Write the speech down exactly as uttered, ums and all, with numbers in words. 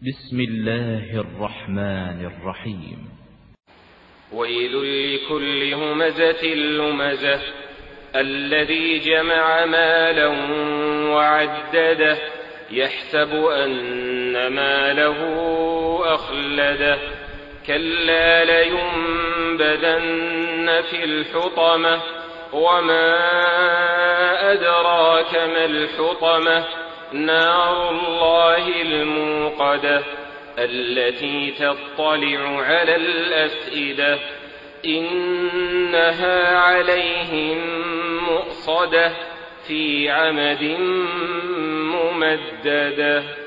بسم الله الرحمن الرحيم. ويل لكل همزة لمزة الذي جمع مالا وعدده يحسب أن ماله أخلده كلا لينبذن في الحطمة وما أدراك ما الحطمة نار الله الموقدة التي تطلع على الأفئدة إنها عليهم مؤصدة في عمد ممددة.